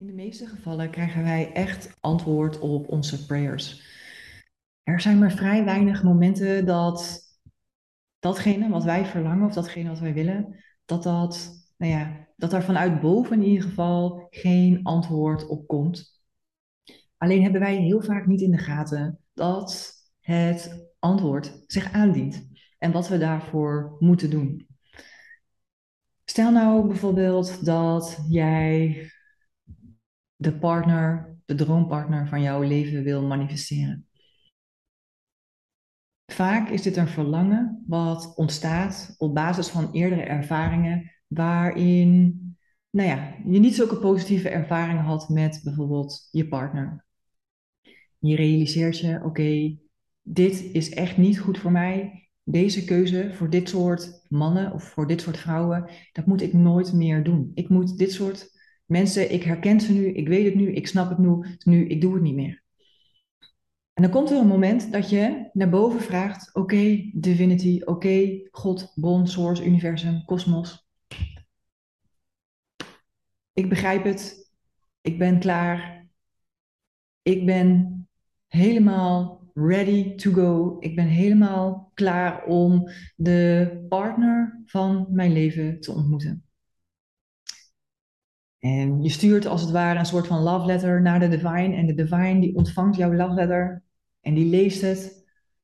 de meeste gevallen krijgen wij echt antwoord op onze prayers. Er zijn maar vrij weinig momenten dat datgene wat wij verlangen of datgene wat wij willen, dat daar vanuit boven in ieder geval geen antwoord op komt. Alleen hebben wij heel vaak niet in de gaten dat het antwoord zich aandient en wat we daarvoor moeten doen. Stel nou bijvoorbeeld dat jij de droompartner van jouw leven wil manifesteren. Vaak is dit een verlangen wat ontstaat op basis van eerdere ervaringen waarin, je niet zulke positieve ervaringen had met bijvoorbeeld je partner. Je realiseert je, oké, dit is echt niet goed voor mij. Deze keuze voor dit soort mannen of voor dit soort vrouwen, dat moet ik nooit meer doen. Ik moet dit soort mensen, ik herken ze nu, ik weet het nu, ik snap het nu, ik doe het niet meer. En dan komt er een moment dat je naar boven vraagt, oké, divinity, oké, God, bron, source, universum, kosmos. Ik begrijp het, ik ben klaar, ik ben helemaal ready to go. Ik ben helemaal klaar om de partner van mijn leven te ontmoeten. En je stuurt als het ware een soort van love letter naar de divine. En de divine die ontvangt jouw love letter en die leest het.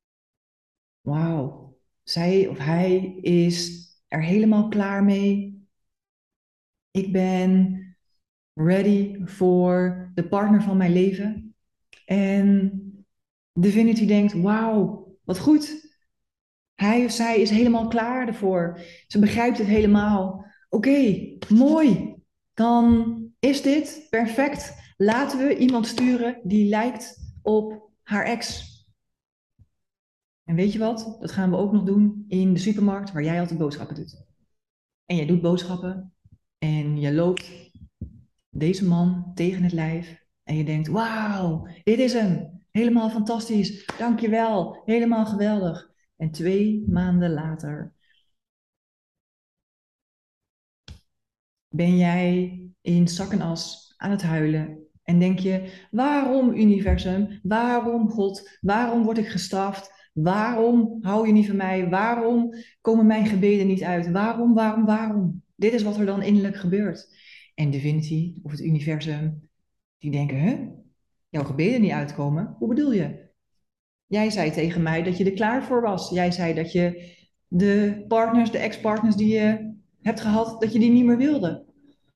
Wauw, zij of hij is er helemaal klaar mee. Ik ben ready voor de partner van mijn leven. En Divinity denkt, wauw, wat goed. Hij of zij is helemaal klaar ervoor. Ze begrijpt het helemaal. Oké, mooi. Dan is dit perfect. Laten we iemand sturen die lijkt op haar ex. En weet je wat? Dat gaan we ook nog doen in de supermarkt waar jij altijd boodschappen doet. En jij doet boodschappen en je loopt deze man tegen het lijf en je denkt, wauw, dit is hem. Helemaal fantastisch. Dankjewel. Helemaal geweldig. En 2 maanden later ben jij in zak en as aan het huilen. En denk je, waarom universum? Waarom God? Waarom word ik gestraft? Waarom hou je niet van mij? Waarom komen mijn gebeden niet uit? Waarom? Dit is wat er dan innerlijk gebeurt. En Divinity of het universum, die denken, hè? Jouw gebeden niet uitkomen? Hoe bedoel je? Jij zei tegen mij dat je er klaar voor was. Jij zei dat je de partners, de ex-partners die je hebt gehad, dat je die niet meer wilde.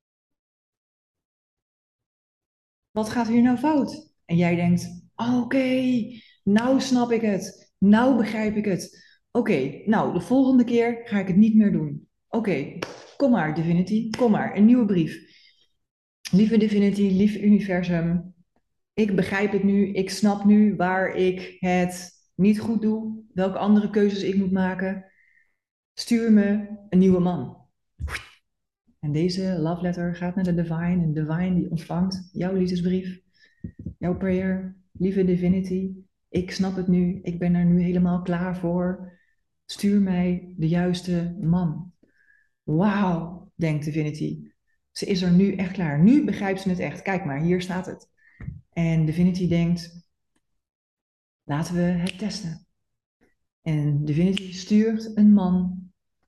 Wat gaat hier nou fout? En jij denkt, oké, nou snap ik het. Nou begrijp ik het. Oké, nou, de volgende keer ga ik het niet meer doen. Oké, kom maar, Divinity, kom maar, een nieuwe brief. Lieve Divinity, lief universum, ik begrijp het nu, ik snap nu waar ik het niet goed doe, welke andere keuzes ik moet maken. Stuur me een nieuwe man. En deze love letter gaat naar de divine en de divine die ontvangt jouw liefdesbrief, jouw prayer, lieve divinity. Ik snap het nu, ik ben er nu helemaal klaar voor. Stuur mij de juiste man. Wauw, denkt divinity. Ze is er nu echt klaar. Nu begrijpt ze het echt. Kijk maar, hier staat het. En divinity denkt, laten we het testen. En divinity stuurt een man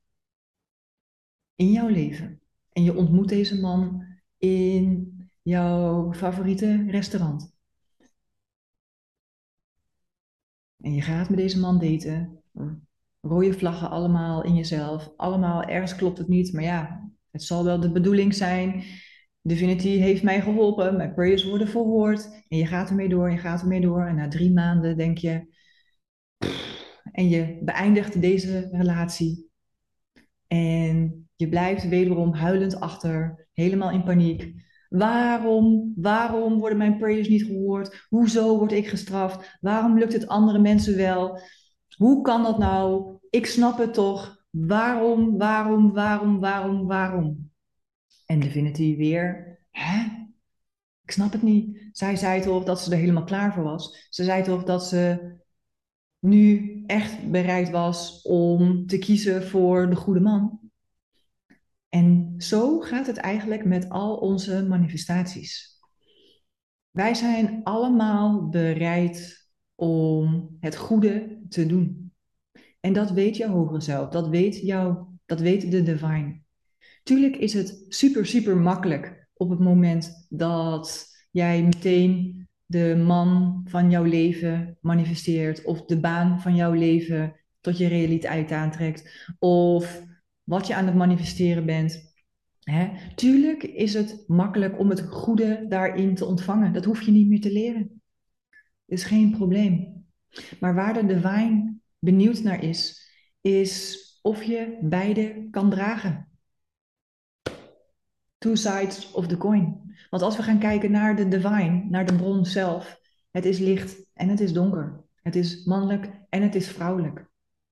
in jouw leven. En je ontmoet deze man in jouw favoriete restaurant. En je gaat met deze man daten. Rode vlaggen allemaal in jezelf. Allemaal, ergens klopt het niet. Maar ja, het zal wel de bedoeling zijn. Divinity heeft mij geholpen. Mijn prayers worden verhoord. En je gaat ermee door, je gaat ermee door. En na 3 maanden denk je... En je beëindigt deze relatie. En je blijft wederom huilend achter, helemaal in paniek. Waarom worden mijn prayers niet gehoord? Hoezo word ik gestraft? Waarom lukt het andere mensen wel? Hoe kan dat nou? Ik snap het toch. Waarom? En Divinity weer, hè? Ik snap het niet. Zij zei toch dat ze er helemaal klaar voor was. Ze zei toch dat ze nu echt bereid was om te kiezen voor de goede man. En zo gaat het eigenlijk met al onze manifestaties. Wij zijn allemaal bereid om het goede te doen. En dat weet jouw hogere zelf, dat weet de divine. Tuurlijk is het super, super makkelijk op het moment dat jij meteen de man van jouw leven manifesteert of de baan van jouw leven tot je realiteit aantrekt of wat je aan het manifesteren bent. Hè? Tuurlijk is het makkelijk om het goede daarin te ontvangen. Dat hoef je niet meer te leren. Dat is geen probleem. Maar waar de divine benieuwd naar is of je beide kan dragen. Two sides of the coin. Want als we gaan kijken naar de divine, naar de bron zelf, het is licht en het is donker. Het is mannelijk en het is vrouwelijk.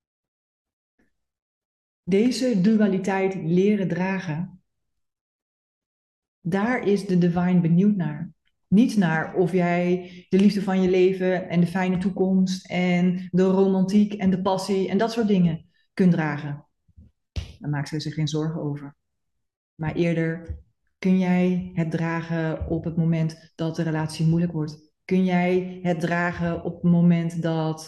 Deze dualiteit leren dragen, daar is de divine benieuwd naar. Niet naar of jij de liefde van je leven en de fijne toekomst en de romantiek en de passie en dat soort dingen kunt dragen. Daar maakt ze zich geen zorgen over. Maar eerder, kun jij het dragen op het moment dat de relatie moeilijk wordt? Kun jij het dragen op het moment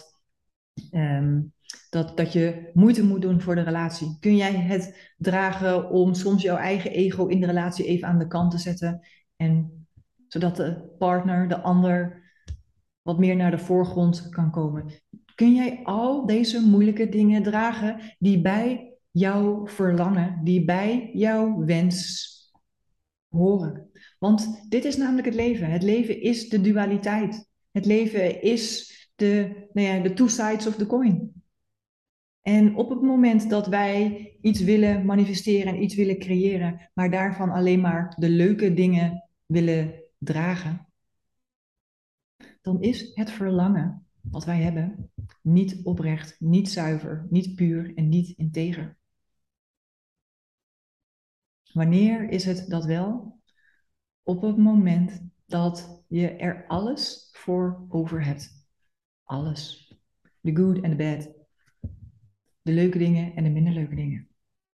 dat je moeite moet doen voor de relatie? Kun jij het dragen om soms jouw eigen ego in de relatie even aan de kant te zetten en zodat de partner, de ander, wat meer naar de voorgrond kan komen? Kun jij al deze moeilijke dingen dragen die bij jouw verlangen, die bij jouw wens horen? Want dit is namelijk het leven. Het leven is de dualiteit. Het leven is de two sides of the coin. En op het moment dat wij iets willen manifesteren en iets willen creëren, maar daarvan alleen maar de leuke dingen willen dragen, dan is het verlangen wat wij hebben niet oprecht, niet zuiver, niet puur en niet integer. Wanneer is het dat wel? Op het moment dat je er alles voor over hebt. Alles. The good and the bad. De leuke dingen en de minder leuke dingen.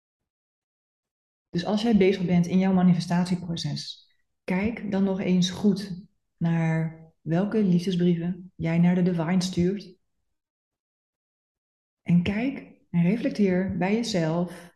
Dus als jij bezig bent in jouw manifestatieproces, kijk dan nog eens goed naar welke liefdesbrieven jij naar de divine stuurt. En kijk en reflecteer bij jezelf.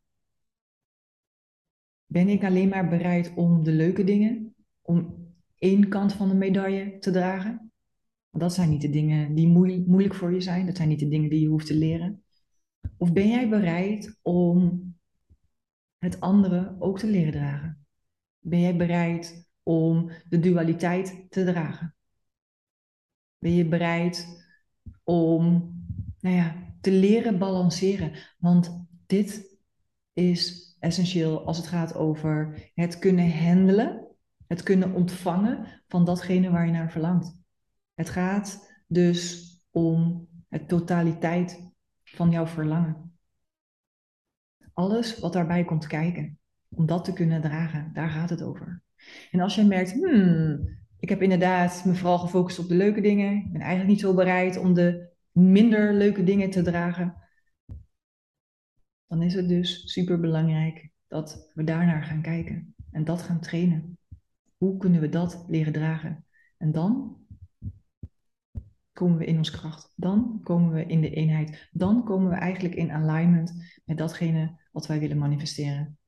Ben ik alleen maar bereid om de leuke dingen, om één kant van de medaille te dragen? Want dat zijn niet de dingen die moeilijk voor je zijn. Dat zijn niet de dingen die je hoeft te leren. Of ben jij bereid om het andere ook te leren dragen? Ben jij bereid om de dualiteit te dragen? Ben je bereid om, te leren balanceren? Want dit is essentieel als het gaat over het kunnen handelen, het kunnen ontvangen van datgene waar je naar verlangt. Het gaat dus om het totaliteit van jouw verlangen. Alles wat daarbij komt kijken, om dat te kunnen dragen, daar gaat het over. En als je merkt, ik heb inderdaad me vooral gefocust op de leuke dingen, ik ben eigenlijk niet zo bereid om de minder leuke dingen te dragen, dan is het dus super belangrijk dat we daarnaar gaan kijken en dat gaan trainen. Hoe kunnen we dat leren dragen? En dan komen we in ons kracht. Dan komen we in de eenheid. Dan komen we eigenlijk in alignment met datgene wat wij willen manifesteren.